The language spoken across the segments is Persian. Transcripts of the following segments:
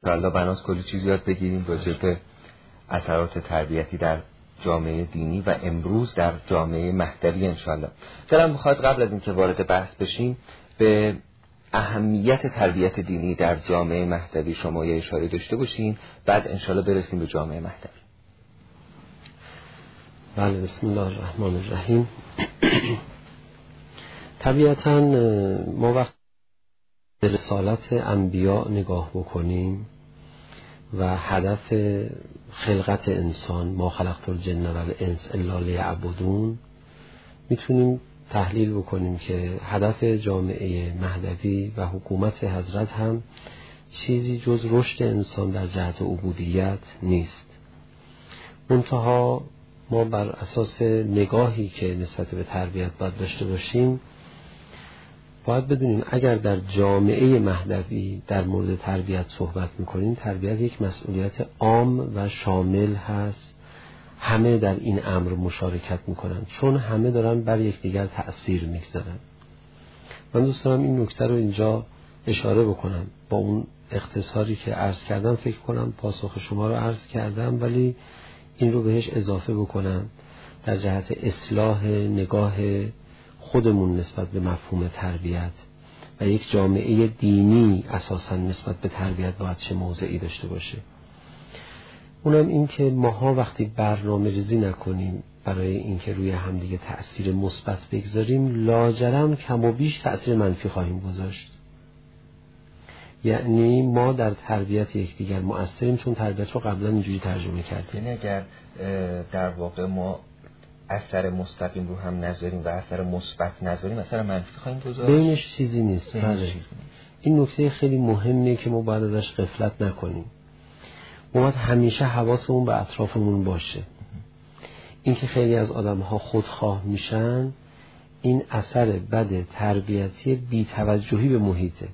حالا بناس کلی چیز یاد بگیریم راجع به اثرات تربیتی در جامعه دینی و امروز در جامعه مهدوی انشالله. دلم میخواد قبل از اینکه وارد بحث بشیم به اهمیت تربیت دینی در جامعه مهدوی شما یه اشاره داشته باشین، بعد انشالله برسیم به جامعه مهدوی. بله، بسم الله الرحمن الرحیم. طبیعتاً ما وقت به رسالت انبیاء نگاه بکنیم و هدف خلقت انسان، ما خلقت الجن و الانس الا لیعبدون، میتونیم تحلیل بکنیم که هدف جامعه مهدوی و حکومت حضرت هم چیزی جز رشد انسان در جهت عبودیت نیست. منتها ما بر اساس نگاهی که نسبت به تربیت باید داشته باشیم باید بدونیم اگر در جامعه مهدوی در مورد تربیت صحبت میکنیم، تربیت یک مسئولیت عام و شامل هست. همه در این امر مشارکت میکنن چون همه دارن بر یکدیگر تأثیر میگذارن. من دوست دارم این نکته رو اینجا اشاره بکنم. با اون اختصاری که عرض کردم فکر کنم پاسخ شما رو عرض کردم، ولی این رو بهش اضافه بکنم در جهت اصلاح نگاه خودمون نسبت به مفهوم تربیت و یک جامعه دینی اساساً نسبت به تربیت باید چه موضعی داشته باشه. اونم این که ماها وقتی برنامه ریزی نکنیم برای اینکه روی همدیگه تأثیر مثبت بگذاریم، لاجرم کم و بیش تأثیر منفی خواهیم گذاشت. یعنی ما در تربیت یکدیگر مؤثریم چون تربیت رو قبلا اینجوری ترجمه کردیم. یعنی اگر در واقع ما اثر مستقیم رو هم نذاریم و اثر مثبت نذاریم، اثر منفی خواهیم گذاشت. بینش چیزی نیست. این نکته خیلی مهمه که ما باید ازش غفلت نکنیم. ما باید همیشه حواسمون به اطرافمون باشه. این که خیلی از آدم‌ها خودخواه میشن، این اثر بد تربیتی بی‌توجهی به محیطه.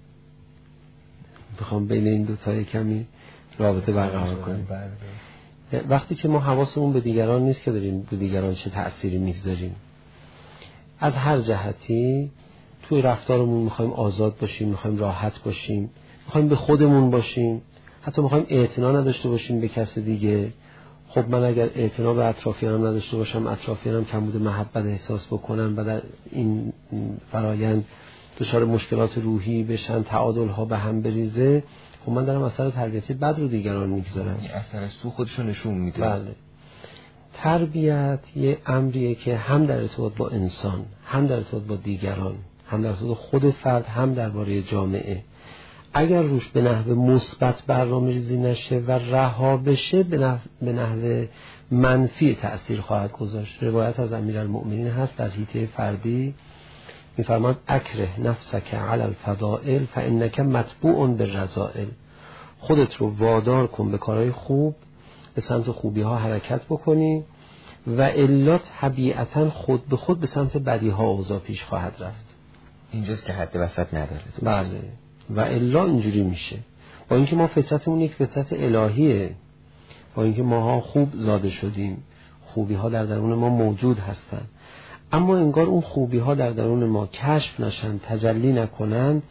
بخوام بین این دو تا کمی رابطه برقرار کنیم. وقتی که ما حواسمون به دیگران نیست که داریم به دیگران چه تأثیری میگذاریم. از هر جهتی توی رفتارمون میخوایم آزاد باشیم، میخوایم راحت باشیم، میخوایم به خودمون باشیم، حتی میخوایم اعتنا نداشته باشیم به کس دیگه. خب من اگر اعتنا به اطرافیانم نداشته باشم، اطرافیانم کمبود محبت احساس بکنن و در این فرایند دچار مشکلات روحی بشن، تعادل ها به هم بریزه، خب من دارم اثر تربیتی بد رو دیگران میگذارم. این اثر سو خودشو نشون میده. بله. تربیت یه امریه که هم در ارتباط با انسان، هم در ارتباط با دیگران، هم در ارتباط خود فرد، هم درباره جامعه، اگر روش به نحو مثبت برنامه‌ریزی نشه و رها بشه، به نحو منفی تأثیر خواهد گذاشت. روایت از امیرالمؤمنین هست در حیطه فردی می‌فرماد اکره نفسک علی الفضائل فانک متبوع بالرذائل. خودت رو وادار کن به کارهای خوب، به سمت خوبی ها حرکت بکنی و الا طبیعتاً خود به خود به سمت بدی ها اوضاع پیش خواهد رفت. اینجاست که حد وسط نداره. بله. و الا اینجوری میشه. با اینکه ما فطرتمون یک فطرت الهیه، با اینکه ماها خوب زاده شدیم، خوبی ها در درون ما موجود هستن، اما انگار اون خوبی ها در درون ما کشف نشن، تجلی نکنن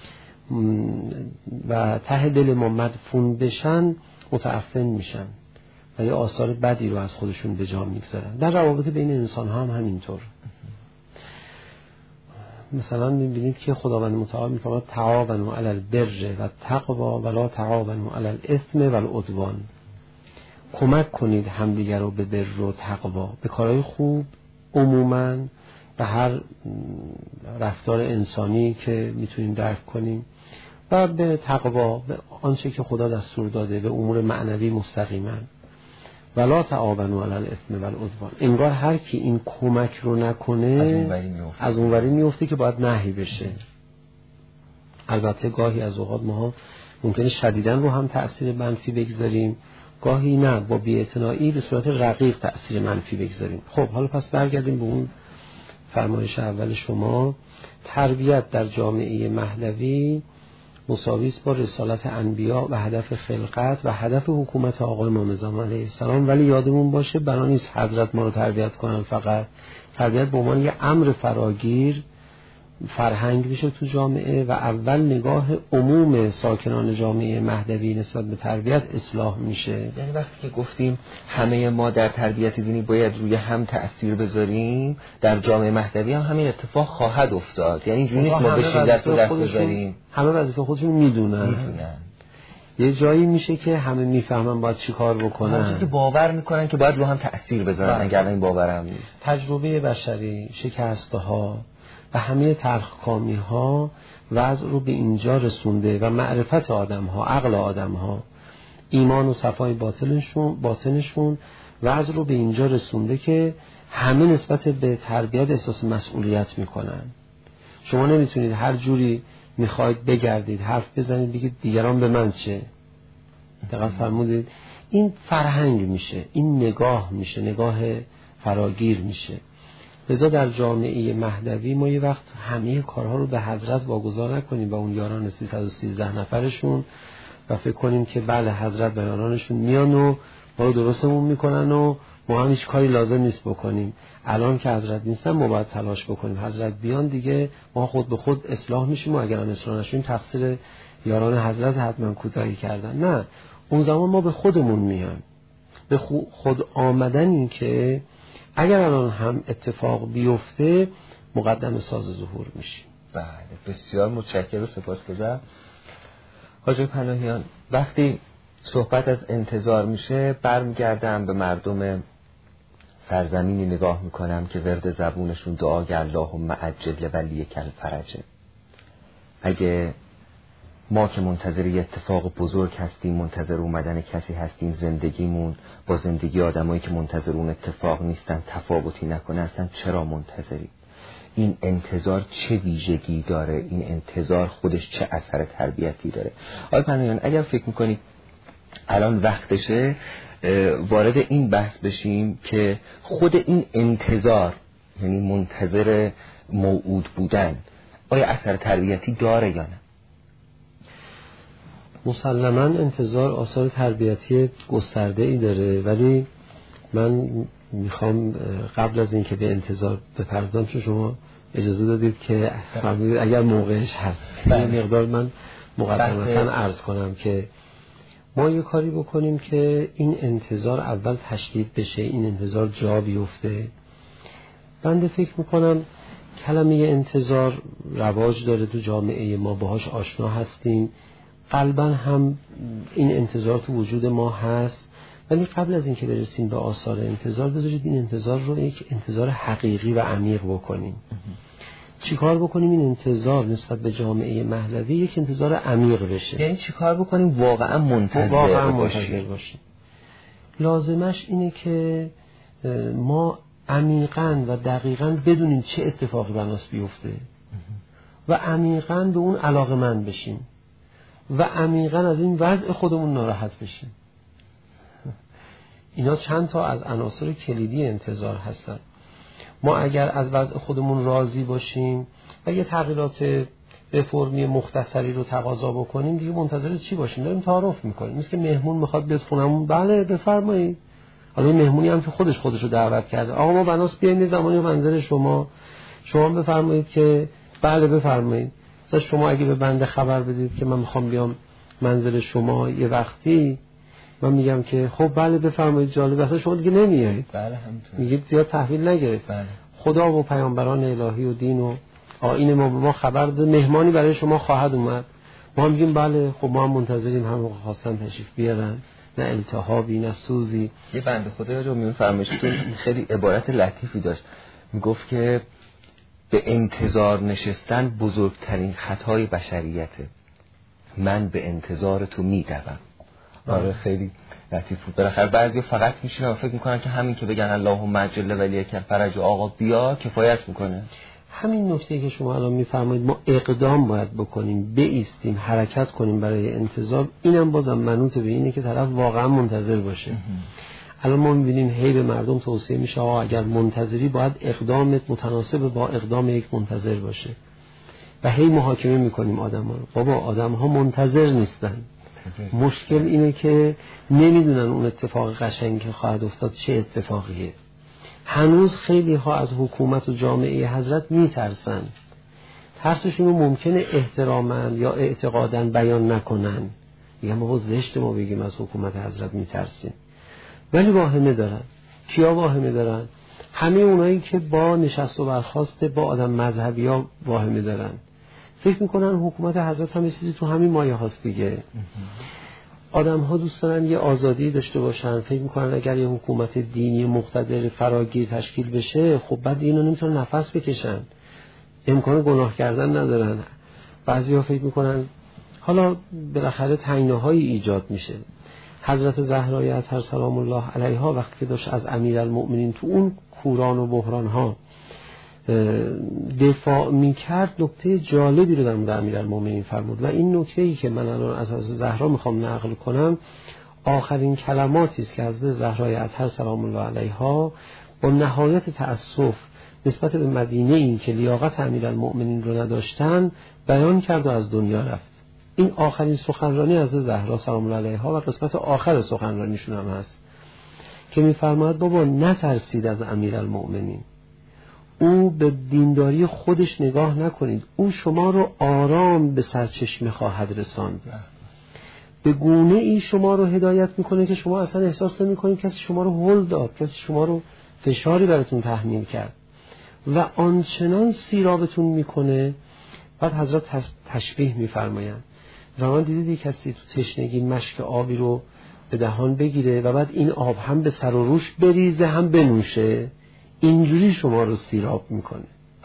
و ته دل ما مدفون بشن، متعفن میشن و یه آثار بدی رو از خودشون به جا میگذارن. در روابط بین انسان ها هم همینطور. مثلا میبینید که خداوند متعال میفرماید تعاونوا علی البر و التقوا ولا تعاونوا علی الاثم و العدوان. کمک کنید همدیگر رو به بر و تقوا، به کارهای خوب عموماً، به هر رفتار انسانی که میتونیم درک کنیم، و به تقوا، به آنچه که خدا دستور داده، به امور معنوی مستقیما. ولا تعاونوا علی الاثم و العدوان. انگار هر کی این کمک رو نکنه از اونوری میفته که باید نهی بشه. البته گاهی از اوقات ما ممکنه شدیداً رو هم تأثیر منفی بگذاریم، گاهی نه، با بی‌اعتنایی به صورت رقیق تأثیر منفی بگذاریم. خب حالا پس برگردیم به اون فرمایش اول شما. تربیت در جامعه مهدوی مساوی است با رسالت انبیا و هدف خلقت و هدف حکومت آقای امام زمان علیه السلام. ولی یادمون باشه بنا نیست حضرت ما رو تربیت کنن. فقط تربیت به عنوان یه امر فراگیر فرهنگ بشه تو جامعه و اول نگاه عموم ساکنان جامعه مهدوی نسبت به تربیت اصلاح میشه. یعنی وقتی که گفتیم همه ما در تربیت دینی باید روی هم تأثیر بذاریم، در جامعه مهدوی هم همین اتفاق خواهد افتاد. یعنی اینجوری نیست ما بشیم دست و دست بذاریم. همه وظیفه خودشون میدونن. یه جایی میشه که همه میفهمن باید چی کار بکنن، همچنین که باور میکنن که باید رو هم تأثیر بذارن، اگر این باور هم نیست. تجربه بشری، شکستها و همه تلخکامی‌ها وضع رو به اینجا رسونده و معرفت آدم‌ها، عقل آدم‌ها، ایمان و صفای باطنشون وضع رو به اینجا رسونده که همه نسبت به تربیت احساس مسئولیت میکنن. شما نمیتونید هر جوری میخواید بگردید، حرف بزنید، بگید دیگران به من چه. دقیق فرمودید. این فرهنگ میشه، این نگاه میشه، نگاه فراگیر میشه. لذا در جامعه مهدوی ما یه وقت همه کارها رو به حضرت واگذار نکنیم و اون یاران 313 نفرشون و فکر کنیم که بله حضرت و یارانشون میان و ما رو درستمون میکنن و ما هم هیچ کاری لازم نیست بکنیم. الان که حضرت نیستن ما باید تلاش بکنیم، حضرت بیان دیگه ما خود به خود اصلاح میشیم و اگر هم اصلاح نشیم تقصیر یاران حضرت حتما کوتاهی کردن. نه، اون زمان ما به خودمون میان، به خود آمدن. این که اگر الان هم اتفاق بیفته مقدم ساز ظهور میشیم. بله، بسیار متشکرم و سپاسگزارم. حاجی پناهیان، وقتی صحبت از انتظار میشه برمیگردم به مردم سرزمینی نگاه میکنم که ورد زبونشون دعای اللهم عجل ولیک الفرج. اگه ما که منتظر یه اتفاق بزرگ هستیم، منتظر اومدن کسی هستیم، زندگیمون با زندگی آدمایی که منتظر اون اتفاق نیستن تفاوتی نکنه، اصلا چرا منتظریم؟ این انتظار چه ویژگی داره؟ این انتظار خودش چه اثر تربیتی داره؟ آقای پناهیان، اگر فکر میکنید الان وقتشه وارد این بحث بشیم که خود این انتظار، یعنی منتظر موعود بودن، آیا اثر تربیتی داره یا نه؟ مسلماً انتظار آثار تربیتی گسترده‌ای داره، ولی من میخوام قبل از اینکه به انتظار بپردازم چون شما اجازه دادید که فرمودید اگر موقعش هست یه مقدار من مقدمتاً عرض کنم که ما یه کاری بکنیم که این انتظار اول تشدید بشه، این انتظار جا بیفته. بنده فکر میکنم کلمه انتظار رواج داره تو جامعه ما، باهاش آشنا هستیم، قلباً هم این انتظار تو وجود ما هست. ولی قبل از اینکه برسیم به آثار انتظار، بذارید این انتظار رو یک انتظار حقیقی و عمیق بکنیم. چیکار بکنیم این انتظار نسبت به جامعه مهدوی یک انتظار عمیق بشه؟ یعنی چیکار بکنیم واقعا منتظر باشیم؟ لازمش اینه که ما عمیقاً و دقیقاً بدونیم چه اتفاقی بناس بیفته و عمیقاً به اون علاقه‌مند بشیم و عمیقاً از این وضع خودمون ناراحت بشیم. اینا چند تا از عناصر کلیدی انتظار هستن. ما اگر از وضع خودمون راضی باشیم و یه تغییرات رفرمی مختصری رو تقاضا بکنیم، دیگه منتظر چی باشیم؟ داریم تعارف میکنیم. مثل که مهمون میخواد بیاد خونمون، بله بفرمایید. حالا مهمونی هم که خودش رو دعوت کرده، آقا ما بناس بیاین زمانی منظر شما بفرمایید که بله بفرمایید. مثلا شما اگه به بنده خبر بدید که من میخوام بیام منزل شما یه وقتی، من میگم که خب بله بفرمایید، جالب، اصلا شما دیگه نمیایید. بله همینطور. میگید زیاد تحویل نگرفت. بله. خدا و پیامبران الهی و دین و آیین ما به ما خبر داد مهمانی برای شما خواهد اومد. ما میگیم بله، خب ما هم منتظریم، هم خواستن تشریف بیارن، نه التهابی نه سوزی. یه بنده خدا رو میفرمایید که خیلی عبارت لطیفی داشت، میگفت که به انتظار نشستن بزرگترین خطای بشریته. من به انتظار تو میدوم. آره خیلی لطیف بود. بالاخره بعضی فقط میشینن و فکر میکنن که همین که بگن اللهم عجل ولیک الفرج آقا بیا کفایت میکنه. همین نکته که شما الان میفرمایید، ما اقدام باید بکنیم، بایستیم، حرکت کنیم برای انتظار. اینم بازم منوط به اینه که طرف واقعا منتظر باشه. الان ما میبینیم هی به مردم توصیه میشه آقا اگر منتظری باید اقدامت متناسب با اقدام یک منتظر باشه و هی محاکمه میکنیم آدم ها رو. بابا آدم ها منتظر نیستن. مشکل اینه که نمیدونن اون اتفاق قشنگ که خواهد افتاد چه اتفاقیه. هنوز خیلی ها از حکومت و جامعه حضرت میترسن. ترسشون رو ممکنه احتراما یا اعتقادا بیان نکنن، میگن ما زشت ما بگیم از حکومت حضرت میترسیم، ولی واهمه دارن. کیا واهمه دارن؟ همه اونایی که با نشست و برخاست با آدم مذهبی ها واهمه دارن، فکر میکنن حکومت حضرت هم چیزی تو همین مایه هاست دیگه. آدم ها دوست دارن یه آزادی داشته باشن، فکر میکنن اگر یه حکومت دینی مقتدر فراگیر تشکیل بشه خب بعد اینا نمیتونن نفس بکشن، امکان گناه کردن ندارن. بعضیا فکر میکنن حالا بالاخره تنگناهایی ایجاد میشه. حضرت زهرا اطهر سلام الله علیها وقتی که داشت از امیرالمؤمنین تو اون کوران و بحران ها دفاع میکرد، نکته جالبی رو در مورد امیرالمؤمنین فرمود و این نکته‌ای که من الان از حضرت زهرا میخوام نقل کنم آخرین کلماتی است که حضرت زهرا اطهر سلام الله علیها با نهایت تأسف نسبت به مدینه‌ای که لیاقت امیرالمؤمنین رو نداشتن بیان کرد و از دنیا رفت. این آخرین سخنرانی از زهرا سلام الله علیها و قسمت آخر سخنرانیشون هم هست که می‌فرماید بابا نترسید از امیرالمؤمنین، او به دینداری خودش نگاه نکنید، او شما رو آرام به سرچشمه خواهد رساند، به گونه ای شما رو هدایت میکنه که شما اصلا احساس نمی‌کنید کسی شما رو هل داد، کسی شما رو فشاری براتون تحمیل کرد و آنچنان سیرابتون میکنه. بعد حضرت تشبیه میفرمایند و من دیدید کسی تو تشنگی مشک آبی رو به دهان بگیره و بعد این آب هم به سر و روش بریزه هم بنوشه، اینجوری شما رو سیراب میکنه.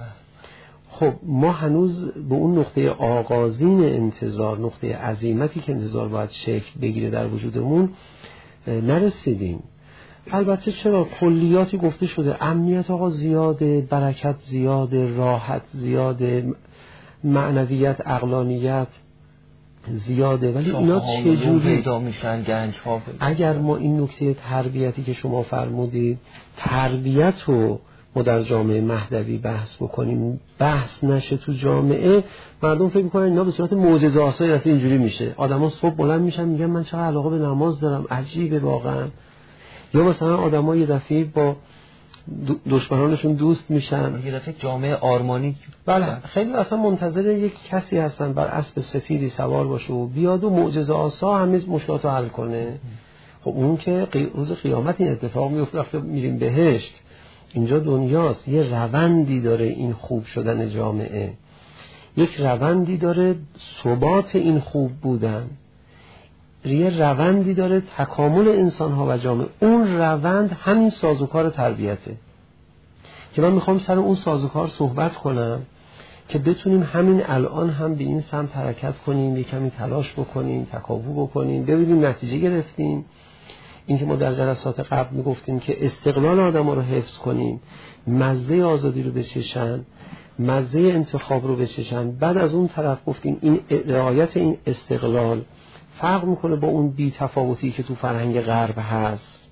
خب ما هنوز به اون نقطه آغازین انتظار، نقطه عظیمتی که انتظار باید شکل بگیره در وجودمون نرسیدیم. البته چرا کلیاتی گفته شده، امنیت آقا زیاده، برکت زیاده، راحت زیاده، معنویت، عقلانیت زیاده، ولی اینا چجوری پیدا میشن؟ گنج ها. اگر ما این نکته تربیتی که شما فرمودید، تربیت رو ما در جامعه مهدوی بحث بکنیم، بحث نشه تو جامعه، مردم فکر میکنن اینا به صورت معجزه آسایی رفته اینجوری میشه. آدما صبح بلند میشن میگن من چقدر علاقه به نماز دارم، عجیبه واقعا. یا مثلا آدما یه دفعه با دشمنانشون دوست میشن، یه دفعه جامعه آرمانی. بله خیلی اصلا منتظر یک کسی هستن بر اسب سفیدی سوار باشه و بیاد و معجزه آسا همه مشکلات رو حل کنه. خب اون که روز قیامت این اتفاق میفته، وقتی میریم بهشت. اینجا دنیاست، یه روندی داره این خوب شدن جامعه، یک روندی داره ثبات این خوب بودن، یه روندی داره تکامل انسان‌ها و جامعه. اون روند همین سازوکار تربیته که من میخوام سر اون سازوکار صحبت کنم که بتونیم همین الان هم به این سمت حرکت کنیم، یه کمی تلاش بکنیم، تکاوب بکنیم، ببینیم نتیجه گرفتیم. این که ما در جلسات قبل میگفتیم که استقلال آدم‌ها رو حفظ کنیم، مزه آزادی رو بچشن، مزه انتخاب رو بچشن. بعد از اون طرف گفتیم این رعایت این استقلال فرق میکنه با اون بی تفاوتی که تو فرهنگ غرب هست،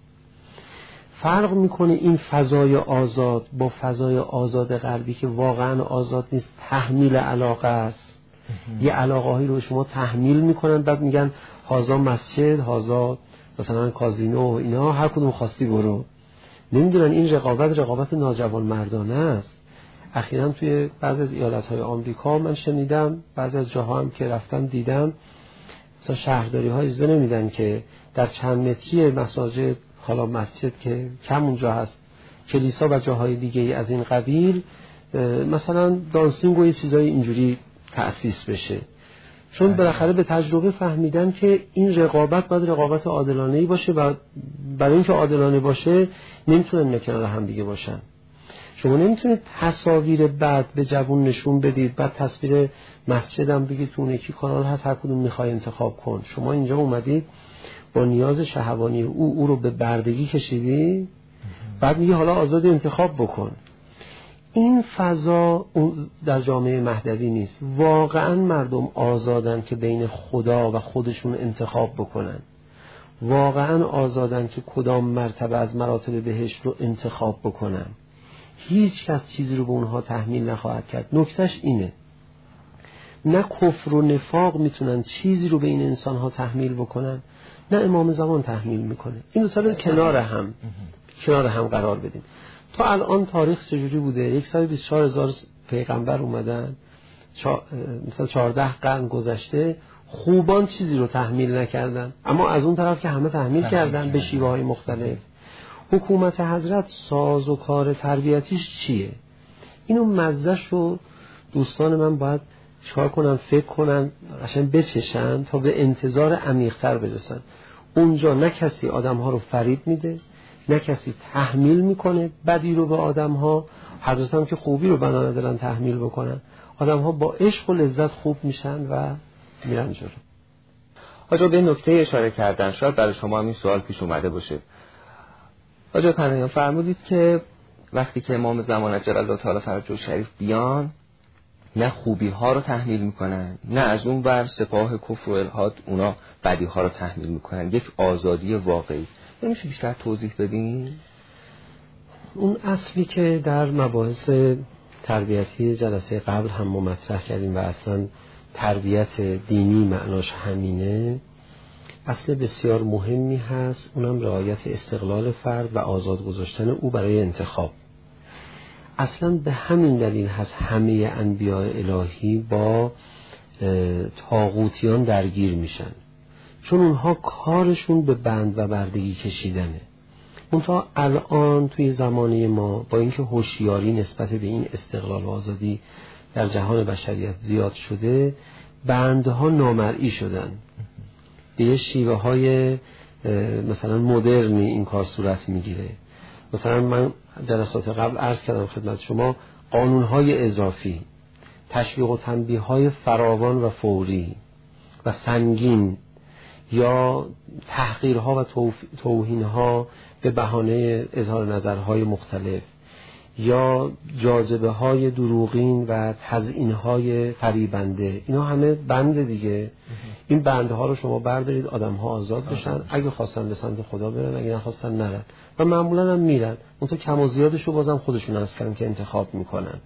فرق میکنه این فضای آزاد با فضای آزاد غربی که واقعا آزاد نیست، تحمیل علاقه است. یه علاقه هایی رو شما تحمیل میکنن، بعد میگن هازا مسجد، هازا مثلا کازینو، اینا هر کدوم خواستی برو. نمیدونن این رقابت ناجوان مردانه است. اخیراً توی بعضی از ایالت‌های آمریکا من شنیدم، بعضی از جاها هم که رفتم دیدم، مثلا شهرداری ها اجازه نمیدن که در چند متری مساجد، حالا مسجد که کم اونجا هست، کلیسا و جاهای دیگه از این قبیل، مثلا دانسینگ و یه چیزای اینجوری تأسیس بشه، چون بالاخره به تجربه فهمیدن که این رقابت باید رقابت عادلانه‌ای باشه و برای اینکه عادلانه باشه نمیتونن کنار هم دیگه باشن. شما نمیتونید تصاویر بد به جوون نشون بدید، بعد تصویر مسجدم بگید تو اون یکی کانال هست هر کدوم میخوای انتخاب کن. شما اینجا اومدید با نیاز شهوانی او رو به بردگی کشیدی، بعد میگه حالا آزاد انتخاب بکن. این فضا در جامعه مهدوی نیست. واقعا مردم آزادن که بین خدا و خودشون انتخاب بکنن، واقعا آزادن که کدام مرتبه از مراتب بهشت رو انتخاب بکنن. هیچ کس چیزی رو به اونها تحمیل نخواهد کرد. نکتهش اینه، نه کفر و نفاق میتونن چیزی رو به این انسانها تحمیل بکنن، نه امام زمان تحمیل میکنه. این دو تا رو کنار هم قرار بدیم. تا الان تاریخ چجوری بوده؟ 124,000 پیغمبر اومدن، مثلا 14 قرن گذشته خوبان چیزی رو تحمیل نکردن، اما از اون طرف که همه تحمیل کردن به شیوه‌های مختلف. حکومت حضرت ساز و کار تربیتیش چیه؟ اینو مزدش رو دوستان من باید چیکار کنن، فکر کنن، قشنگ بچشن تا به انتظار عمیق‌تر برسن. اونجا نه کسی آدم‌ها رو فریب میده، نه کسی تحمیل میکنه بدی رو به آدم‌ها. حضرت هم که خوبی رو بنا ندارن تحمیل بکنن. آدم‌ها با عشق و لذت خوب میشن و میرن جلو. آجا به نکته اشاره کردن، شاید برای شما هم این سوال پیش اومده باشه. آجا پناهیان فرمودید که وقتی که امام زمان عجل الله تعالی فرجه شریف بیان، نه خوبی ها رو تحمیل میکنن، نه از اون ور سپاه کفر و الحاد اونا بدی ها رو تحمیل میکنن. یک آزادی واقعی. نمیشه بیشتر توضیح بدین؟ اون اصلی که در مباحث تربیتی جلسه قبل هم مطرح کردیم و اصلا تربیت دینی معناش همینه، اصل بسیار مهمی هست، اونم رعایت استقلال فرد و آزاد گذاشتن او برای انتخاب. اصلا به همین دلیل هست همه انبیاء الهی با طاغوتیان درگیر میشن، چون اونها کارشون به بند و بردگی کشیدنه. منتها الان توی زمانه ما با اینکه هوشیاری نسبت به این استقلال و آزادی در جهان بشریت زیاد شده، بندها نامرئی شدن. به یه شیوه های مثلا مدرنی این کار صورت میگیره. مثلا من جلسات قبل عرض کردم خدمت شما، قانونهای اضافی، تشویق و تنبیه های فراوان و فوری و سنگین، یا تحقیرها و توهینها به بهانه اظهار نظرهای مختلف، یا جاذبه های دروغین و تزیین های فریبنده، اینا همه بند دیگه. این بندها رو شما بردارید، آدم ها آزاد بشن، اگه خواستن به سمت خدا برن، اگه نخواستن نرن، و معمولا هم میرن. اون تو کم و زیادش رو بازم خودشون هستن که انتخاب میکنن.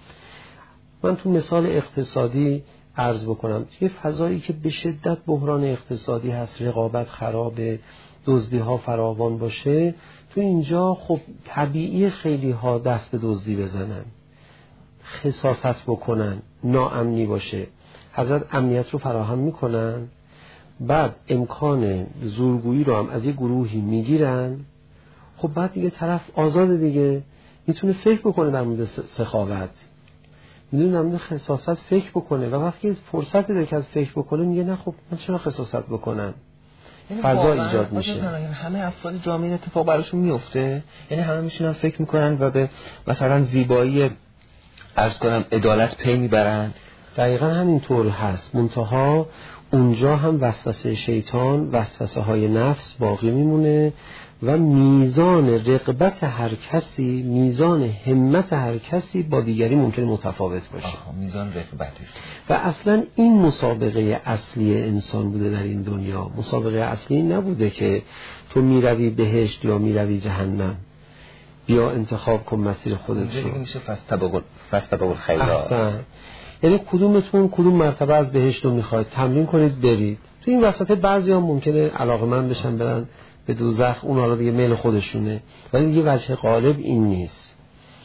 من تو مثال اقتصادی عرض بکنم، یه فضایی که به شدت بحران اقتصادی هست، رقابت خرابه، دزدی ها فراوان باشه، تو اینجا خب طبیعی خیلی ها دست به دزدی بزنن، خساست بکنن، ناامنی باشه. حضرت امنیت رو فراهم میکنن، بعد امکان زورگویی رو هم از یه گروهی میگیرن. خب بعد دیگه طرف آزاد دیگه، میتونه فکر بکنه در مورد سخاوت، میدونه در مورد خساست فکر بکنه، و وقتی فرصت بده که از فکر بکنه میگه نه خب من چرا خساست بکنم. فضا ایجاد میشه. همه افراد جامعه اتفاق براشون میفته، یعنی همه میشونن فکر میکنن و به مثلا زیبایی عرض کنم عدالت پی میبرن. دقیقا همین طور هست. منتها اونجا هم وسوسه شیطان، وسوسه های نفس باقی میمونه و میزان رغبت هر کسی، میزان همت هر کسی با دیگری ممکنه متفاوت باشه. میزان رغبتش. و اصلا این مسابقه اصلی انسان بوده در این دنیا. مسابقه اصلی نبوده که تو میروی بهشت یا میروی جهنم، بیا انتخاب کن مسیر خودت رو. میشه فاستبقوا الخیرات. یعنی کدومتون کدوم مرتبه از بهشت رو میخواید، تمرین کنید برید. تو این وسط بعضی ها ممکنه علاقمند بشن برن به دوزخ، اون حالا دیگه میل خودشونه، ولی دیگه وجه غالب این نیست.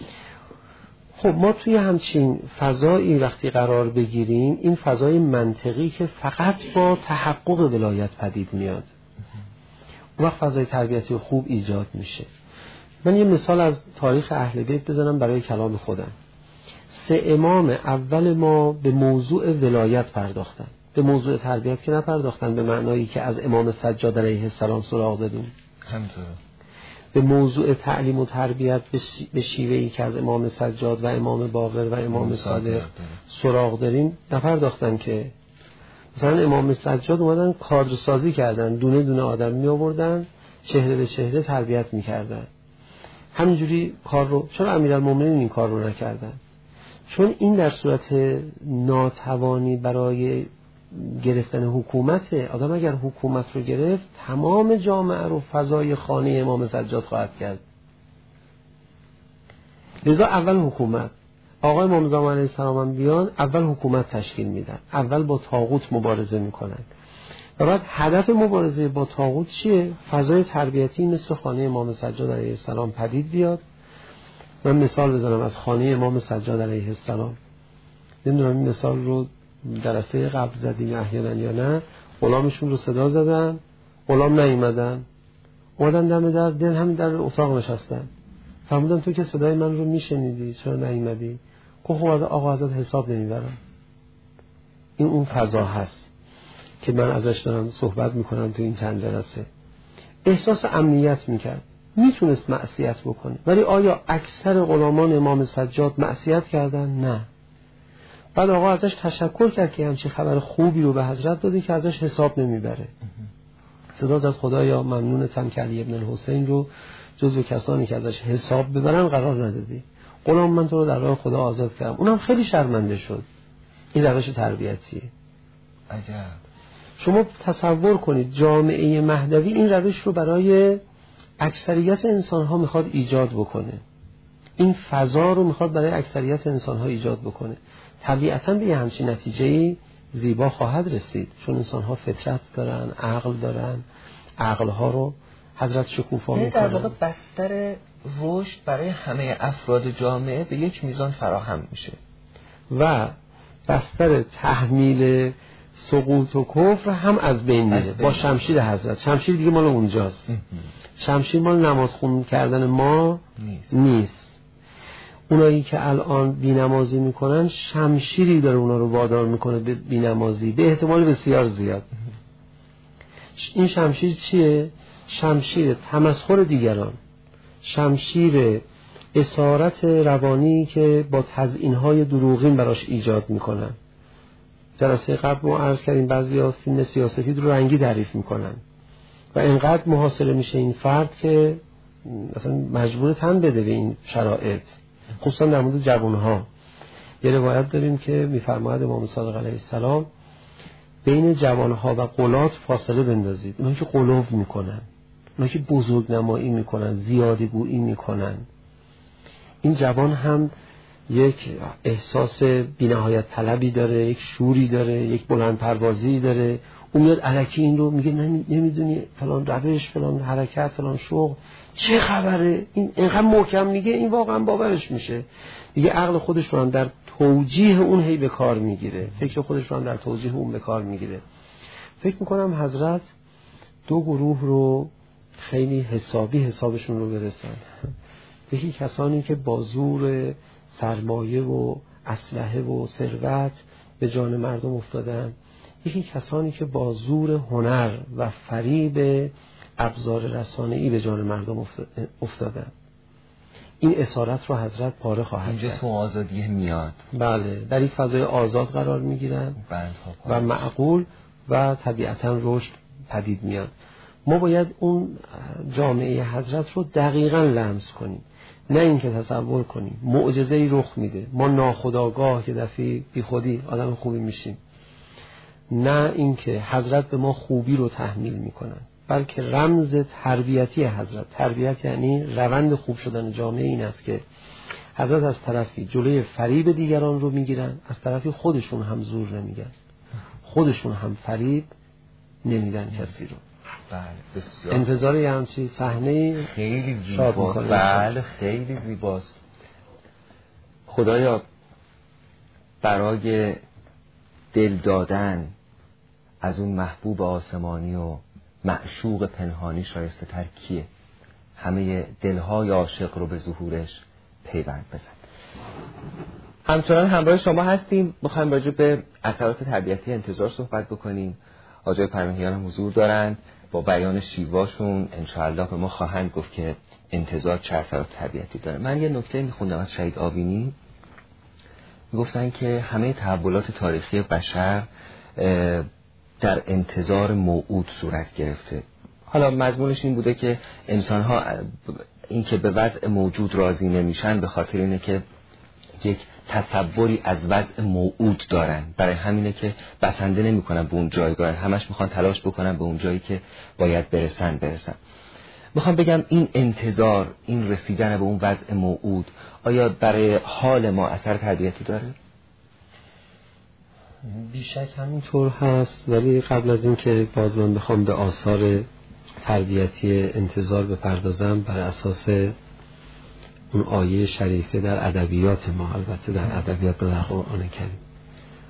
خب ما توی همچین فضایی وقتی قرار بگیریم، این فضای منطقی که فقط با تحقق ولایت پدید میاد، اون وقت فضای تربیتی خوب ایجاد میشه. من یه مثال از تاریخ اهل بیت بزنم برای کلام خودم. 3 امام اول ما به موضوع ولایت پرداختن، به موضوع تربیت که نپرداختن به معنایی که از امام سجاد علیه السلام سراغ داریم. همینطوره. به موضوع تعلیم و تربیت به شیوهی که از امام سجاد و امام باقر و امام صادق سراغ داریم نپرداختن. که مثلا امام سجاد اومدن کادر سازی کردن، دونه دونه آدم می آوردن، چهره به چهره تربیت می کردن. همینجوری کار رو، چرا امیرالمومنین این کار رو نکردن؟ چون این در صورت ناتوانی برای گرفتن حکومت. آدم اگر حکومت رو گرفت، تمام جامعه رو فضای خانه امام سجاد خواهد کرد. لذا اول حکومت، آقای امام زمان علیه السلام بیان، اول حکومت تشکیل میدن، اول با طاغوت مبارزه میکنن، و بعد هدف مبارزه با طاغوت چیه؟ فضای تربیتی مثل خانه امام سجاد علیه السلام پدید بیاد. من مثال بزنم از خانه امام سجاد علیه السلام. نمیدونم این مثال رو جلسه قبل زدیم احیانا یا نه، غلامشون رو صدا زدن، غلام نیومدن، اومدن دم در، دل همین در اتاق نشستن، فرمودن تو که صدای من رو میشنیدی چرا نیومدی؟ گفت خب آقا ازت حساب نمیبرم. این اون فضا هست که من ازش دارم صحبت میکنم تو این چند جلسه. احساس امنیت میکرد، میتونست معصیت بکنه، ولی آیا اکثر غلامان امام سجاد معصیت کردن؟ نه. بعد آقا ازش تشکر کرد که همچین خبر خوبی رو به حضرت دادی که ازش حساب نمیبره. صدا زد خدایا ممنونتم که علی ابن الحسین رو جزو کسانی که ازش حساب ببرن قرار ندادی. غلام من تو رو در راه خدا آزاد کردم. اونم خیلی شرمنده شد. این روش تربیتیه. عجب. شما تصور کنید جامعه مهدوی این روش رو برای اکثریت انسان‌ها میخواد ایجاد بکنه. این فضا رو میخواد برای اکثریت انسان‌ها ایجاد بکنه. طبیعتاً به همچین نتیجه‌ای زیبا خواهد رسید، چون انسان‌ها فطرت دارن، عقل دارن، عقل‌ها رو حضرت شکوفا میکنه. در واقع بستر رشد برای همه افراد جامعه به یک میزان فراهم میشه و بستر تحمیل سقوط و کفر هم از بین میره با شمشیر حضرت. شمشیر دیگه مال اونجاست. شمشیر مال نماز خون کردن ما نیست. اونایی که الان بی‌نمازی میکنن شمشیری داره اونا رو وادار میکنه به بی‌نمازی به احتمال بسیار زیاد. این شمشیر چیه؟ شمشیر تمسخر دیگران، شمشیر اسارت روانی که با تزیین‌های دروغین براش ایجاد میکنن. جلسه قبل ما عرض کردیم بعضیا فیلم سیاه‌سفید رو رنگی تعریف میکنن و اینقدر محاصره میشه این فرد که مثلا مجبور تن بده به این شرایط، خصوصا در مورد جوانها. یه روایت داریم که میفرماید امام صادق علیه السلام بین جوانها و غلات فاصله بندازید. اونها که غلو میکنن، اونها که بزرگ نمایی میکنن، زیادی گویی میکنن. این جوان هم یک احساس بی‌نهایت طلبی داره، یک شوری داره، یک بلند پروازی داره. اون میاد الکی این رو میگه نمیدونی فلان روش، فلان حرکت، فلان شغل چه خبره، این اینقدر محکم میگه این واقعا باورش میشه. دیگه عقل خودش رو هم در توجیه اون هی به کار میگیره، فکر خودش رو هم در توجیه اون به کار میگیره. فکر میکنم حضرت دو گروه رو خیلی حسابی حسابشون رو برسن. یکی کسانی که با زور سرمایه و اسلحه و ثروت به جان مردم افتادن، یکی کسانی که با زور هنر و فریب ابزار رسانه‌ای به جان مردم افتادن. این اسارت رو حضرت پاره خواهد کرد. اینجا تو آزادی میاد. بله، در یک فضای آزاد قرار میگیرن و معقول و طبیعتاً رشد پدید میاد. ما باید اون جامعه حضرت رو دقیقاً لمس کنیم، نه اینکه تصور کنیم معجزه‌ای رخ میده ما ناخودآگاه که دفعه بی خودی آدم خوبی میشیم، نه اینکه حضرت به ما خوبی رو تحمیل میکنن، بلکه رمز تربیتی حضرت، تربیت یعنی روند خوب شدن جامعه، این است که حضرت از طرفی جلوی فریب دیگران رو میگیرن، از طرفی خودشون هم زور نمیگن، خودشون هم فریب نمیدن کسی رو. بله بسیار. انتظار یه همچی صحنه خیلی زیباست. بله خیلی زیباست. خدایا برای دل دادن از اون محبوب آسمانی و معشوق پنهانی شایسته تر کیه؟ همه دلهای عاشق رو به ظهورش پیوند بزن. همچنان همراه شما هستیم، میخوایم راجع به اثرات تربیتی انتظار صحبت بکنیم. آقای پرمهیان هم حضور دارن، با بیان شیواشون انشاءالله به ما خواهند گفت که انتظار چه اثرات تربیتی داره. من یه نکته میخوندم از شهید آوینی، میگفتن که همه تحولات تاریخی بشر در انتظار موعود صورت گرفته. حالا مضمونش این بوده که انسان‌ها این که به وضع موجود راضی نمیشن به خاطر اینه که یک تصوری از وضع موعود دارن، برای همینه که بسنده نمی‌کنن به اون جایگاه، همش میخوان تلاش بکنن به اون جایی که باید برسن. میخوام بگم این انتظار، این رسیدن به اون وضع موعود آیا برای حال ما اثر تربیتی داره؟ بیشک همینطور هست، ولی قبل از این که باز من بخوام به آثار تربیتی انتظار بپردازم بر اساس اون آیه شریفه در ادبیات ما، البته در ادبیات در قرآن کریم،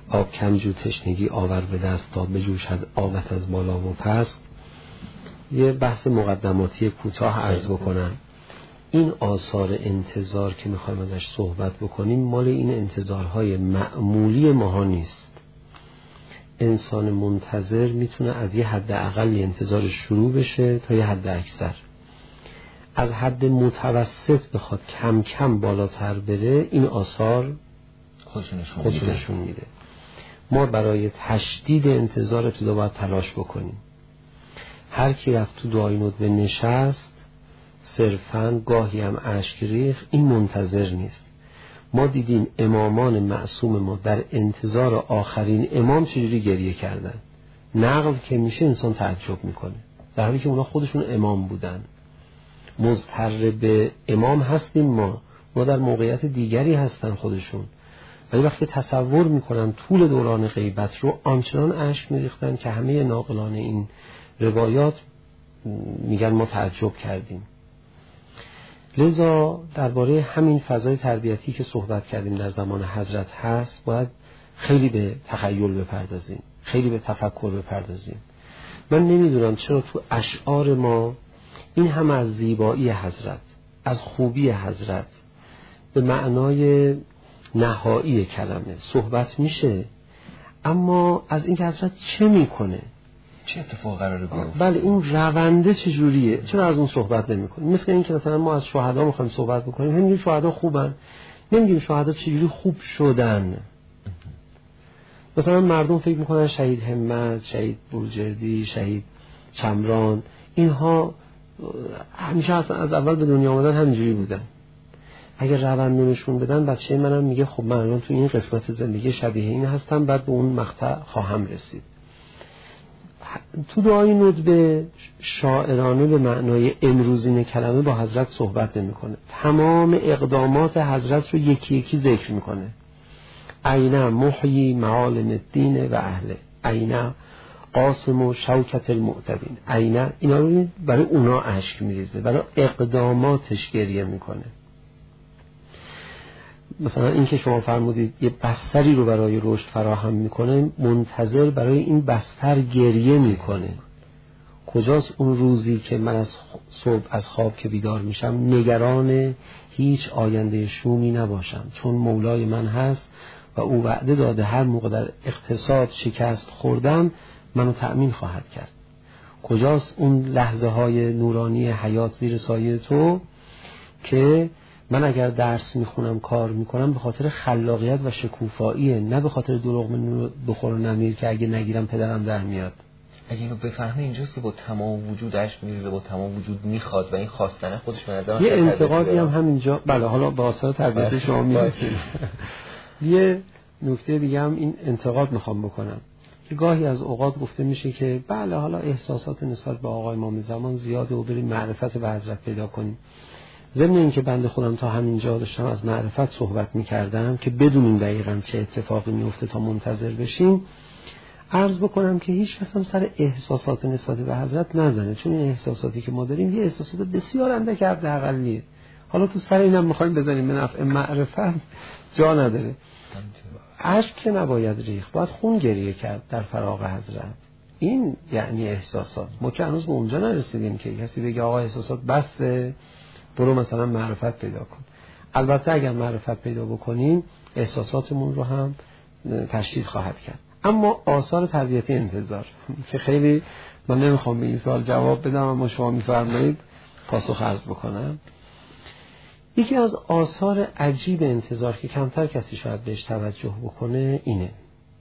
آب کمجو تشنگی آور به دست تا بجوش از آبت از بالا و پس. یه بحث مقدماتی کوتاه عرض بکنم. این آثار انتظار که میخوایم ازش صحبت بکنیم مال این انتظارهای معمولی ماها نیست. انسان منتظر میتونه از یه حد اقل انتظار شروع بشه تا یه حد اکثر. از حد متوسط بخواد کم کم بالاتر بره، این آثار خودشون میده. ما برای تشدید انتظار ابتدا باید تلاش بکنیم. هر کی رفت تو دعای ندبه نشست صرفاً گاهی هم اشک ریخت، این منتظر نیست. ما دیدیم امامان معصوم ما در انتظار آخرین امام چجوری گریه کردن. نقل که میشه انسان تعجب میکنه، در حالی که اونا خودشون امام بودن. مضطر به امام هستیم ما در موقعیت دیگری هستن خودشون، ولی وقتی تصور میکنن طول دوران غیبت رو آنچنان اشک میریختن که همه ناقلان این روایات میگن ما تعجب کردیم. لذا درباره همین فضای تربیتی که صحبت کردیم در زمان حضرت هست، باید خیلی به تخیل بپردازیم، خیلی به تفکر بپردازیم. من نمیدونم چرا تو اشعار ما این هم از زیبایی حضرت، از خوبی حضرت به معنای نهایی کلمه صحبت میشه، اما از این که حضرت چه میکنه، چه اتفاق قراره بیفته، بله اون رونده چجوریه، چرا از اون صحبت نمیکنیم؟ مثل این که مثلا ما از شهدا میخوایم صحبت بکنیم، هم میگیم شهدا خوبن، نمیگیم شهدا چجوری خوب شدن. مثلا مردم فکر میکنن شهید همت، شهید بروجردی، شهید چمران، اینها همیشه اصلا از اول به دنیا آمدن همینجوری بودن. اگر رونده نشون بدن، بچه منم میگه خب من الان تو این قسمت زندگی شبیه این هستم، بعد به اون مقطع خواهم رسید. تو دعای ندبه شاعرانه به معنای امروزین کلمه با حضرت صحبت نمیکنه، تمام اقدامات حضرت رو یکی یکی ذکر میکنه. عینه محیی معالم الدین و اهله، عینه قاسم و شوکت المعتبین، عینه، اینا رو برای اونا اشک میریزه، برای اقداماتش گریه میکنه. مثلا این که شما فرمودید یه بستری رو برای رشد فراهم میکنه، منتظر برای این بستر گریه میکنه. کجاست اون روزی که من از صبح از خواب که بیدار میشم نگران هیچ آینده شومی نباشم، چون مولای من هست و او وعده داده هر موقع در اقتصاد شکست خوردم منو تأمین خواهد کرد. کجاست اون لحظه های نورانی حیات زیر سایه تو که من اگر درس میخونم کار میکنم به خاطر خلاقیت و شکوفاییه، نه به خاطر دروغ من بخور و نمیر که اگه نگیرم پدرم در میاد. اگه اینو بفهمه اینجاست که با تمام وجود اشک میریزه، با تمام وجود میخواد و این خواستنه خودش به نظر یه انتقادی هم همینجا، بله حالا با آثار تربیتی شما میرسید. یه نکته دیگه هم این انتقاد میخوام بکنم که گاهی از اوقات گفته میشه که بله حالا احساسات نسبت به آقای امام زمان زیاده و بریم معرفت به حضرت پیدا کنیم. ضمن این که بنده خودم تا همینجا داشتم از معرفت صحبت میکردم که بدونیم دقیقاً چه اتفاقی میفته تا منتظر بشیم، عرض بکنم که هیچ کس هم سر احساسات نسبت به حضرت نزنه، چون این احساساتی که ما داریم یه احساسات بسیار اندک حداقلیه. حالا تو سر اینم میخوایم بزنیم به نفع معرفت جا نداره. اشک که نباید ریخت، باید خون گریه کرد در فراق حضرت. این یعنی احساسات. ما که هنوز به اونجا نرسیدیم که کسی بگه آقا احساسات بسه برو مثلا معرفت پیدا کن. البته اگر معرفت پیدا بکنیم احساساتمون رو هم تشدید خواهد کرد. اما آثار تربیتی انتظار که خیلی من نمیخوام به این سوال جواب بدم، اما شما میفرمایید پاسخ عرض بکنم. یکی از آثار عجیب انتظار که کمتر کسی شاید بهش توجه بکنه اینه: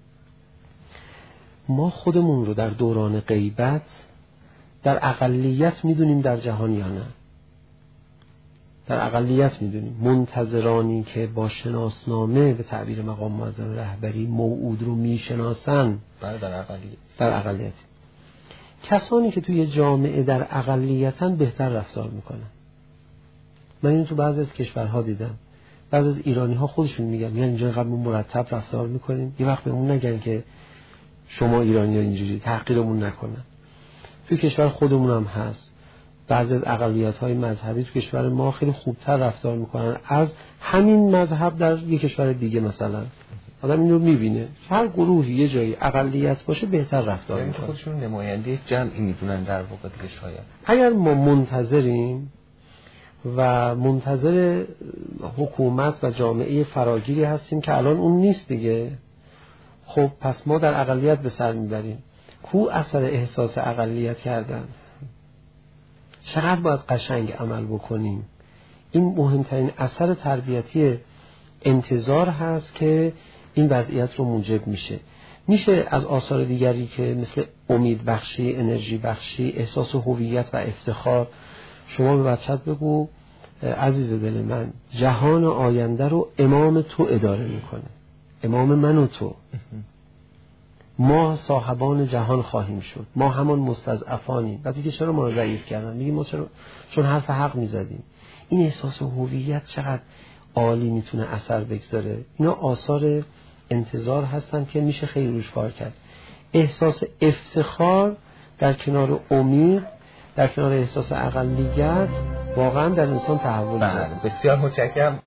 ما خودمون رو در دوران غیبت در اقلیت میدونیم در جهان یا نه؟ در اقلیت میدونیم. منتظرانی که با شناسنامه به تعبیر مقام معظم رهبری موعود رو میشناسن در اقلیت. کسانی که توی جامعه در اقلیتن بهتر رفتار میکنن. من اینو تو بعضی از کشورها دیدم. بعضی از ایرانی ها خودشون میگن یعنی اینجا اینقدر مرتب رفتار میکنیم، یه وقت به اون نگن که شما ایرانی ها اینجوری، تحقیرمون نکنن. توی کشور خودمون هم هست. بعضی از اقلیت‌های مذهبی تو کشور ما خیلی خوبتر رفتار میکنن از همین مذهب در یک کشور دیگه مثلا. آدم این رو میبینه. هر گروهی یه جایی اقلیت باشه بهتر رفتار یعنی میکنه. خودشون نماینده جمعی میدونن در واقع دیگه. شاید اگر ما منتظریم و منتظر حکومت و جامعه فراگیری هستیم که الان اون نیست دیگه، خب پس ما در اقلیت به سر میبریم. کو اثر احساس اقلیت کردن؟ چقدر باید قشنگ عمل بکنیم؟ این مهمترین اثر تربیتی انتظار هست که این وضعیت رو موجب میشه از آثار دیگری که مثل امید بخشی، انرژی بخشی، احساس هویت و افتخار. شما به بچت بگو عزیز دل من، جهان آینده رو امام تو اداره میکنه، امام من و تو. ما صاحبان جهان خواهیم شد، ما همان مستضعفانیم. و دیگه چرا ما رو ضعیف کردن؟ میگیم ما چون حرف حق میزدیم. این احساس هویت چقدر عالی میتونه اثر بگذاره. اینا آثار انتظار هستن که میشه خیلی روش کار کرد. احساس افتخار در کنار امید، در کنار احساس اقلیت، واقعا در انسان تحول زده. بسیار متشکرم.